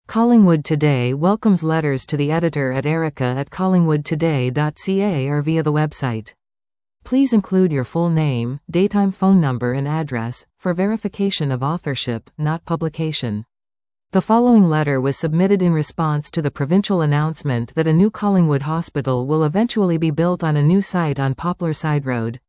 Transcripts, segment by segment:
Collingwood Today welcomes letters to the editor at erica@collingwoodtoday.ca or via the website. Please include your full name, daytime phone number and address, for verification of authorship, not publication. The following letter was submitted in response to the provincial announcement that a new Collingwood hospital will eventually be built on a new site on Poplar Side Road.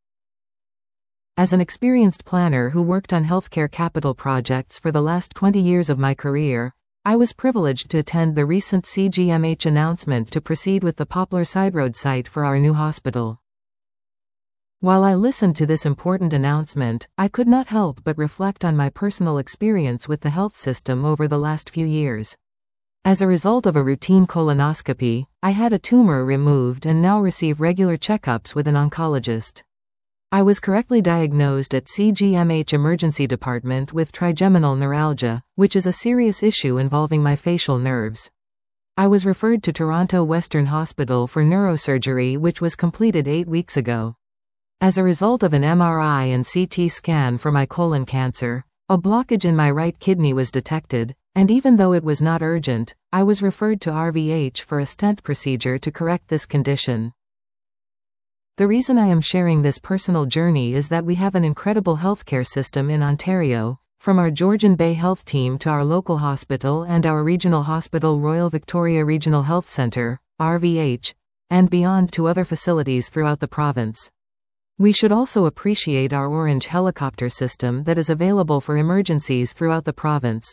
As an experienced planner who worked on healthcare capital projects for the last 20 years of my career, I was privileged to attend the recent CGMH announcement to proceed with the Poplar Side Road site for our new hospital. While I listened to this important announcement, I could not help but reflect on my personal experience with the health system over the last few years. As a result of a routine colonoscopy, I had a tumor removed and now receive regular checkups with an oncologist. I was correctly diagnosed at CGMH Emergency Department with trigeminal neuralgia, which is a serious issue involving my facial nerves. I was referred to Toronto Western Hospital for neurosurgery, which was completed 8 weeks ago. As a result of an MRI and CT scan for my colon cancer, a blockage in my right kidney was detected, and even though it was not urgent, I was referred to RVH for a stent procedure to correct this condition. The reason I am sharing this personal journey is that we have an incredible healthcare system in Ontario, from our Georgian Bay Health Team to our local hospital and our regional hospital Royal Victoria Regional Health Centre, RVH, and beyond to other facilities throughout the province. We should also appreciate our Orange helicopter system that is available for emergencies throughout the province.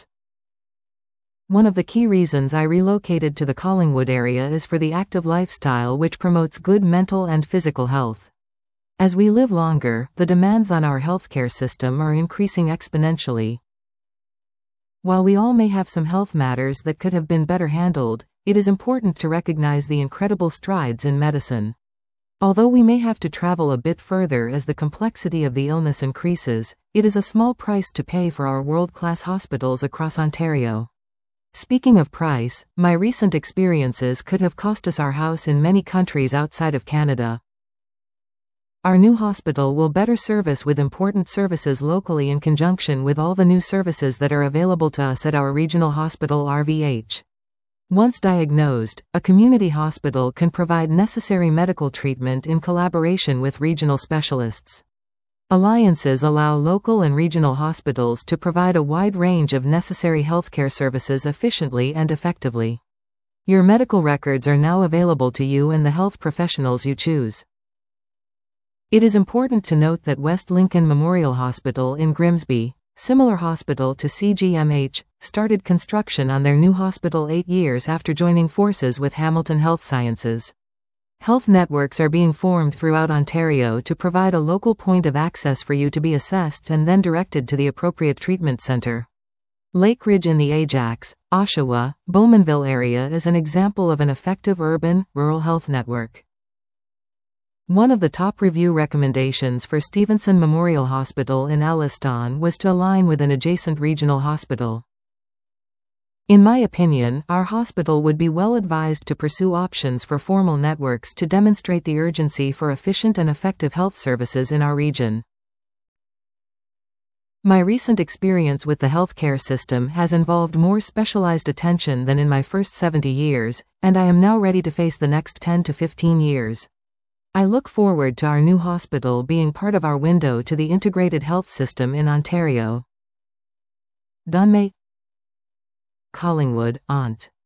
One of the key reasons I relocated to the Collingwood area is for the active lifestyle which promotes good mental and physical health. As we live longer, the demands on our healthcare system are increasing exponentially. While we all may have some health matters that could have been better handled, it is important to recognize the incredible strides in medicine. Although we may have to travel a bit further as the complexity of the illness increases, it is a small price to pay for our world-class hospitals across Ontario. Speaking of price, my recent experiences could have cost us our house in many countries outside of Canada. Our new hospital will better serve us with important services locally in conjunction with all the new services that are available to us at our regional hospital RVH. Once diagnosed, a community hospital can provide necessary medical treatment in collaboration with regional specialists. Alliances allow local and regional hospitals to provide a wide range of necessary healthcare services efficiently and effectively. Your medical records are now available to you and the health professionals you choose. It is important to note that West Lincoln Memorial Hospital in Grimsby, similar hospital to CGMH, started construction on their new hospital 8 years after joining forces with Hamilton Health Sciences. Health networks are being formed throughout Ontario to provide a local point of access for you to be assessed and then directed to the appropriate treatment center. Lakeridge in the Ajax, Oshawa, Bowmanville area is an example of an effective urban-rural health network. One of the top review recommendations for Stevenson Memorial Hospital in Alliston was to align with an adjacent regional hospital. In my opinion, our hospital would be well advised to pursue options for formal networks to demonstrate the urgency for efficient and effective health services in our region. My recent experience with the healthcare system has involved more specialized attention than in my first 70 years, and I am now ready to face the next 10 to 15 years. I look forward to our new hospital being part of our window to the integrated health system in Ontario. Dunmay, Collingwood, Ont.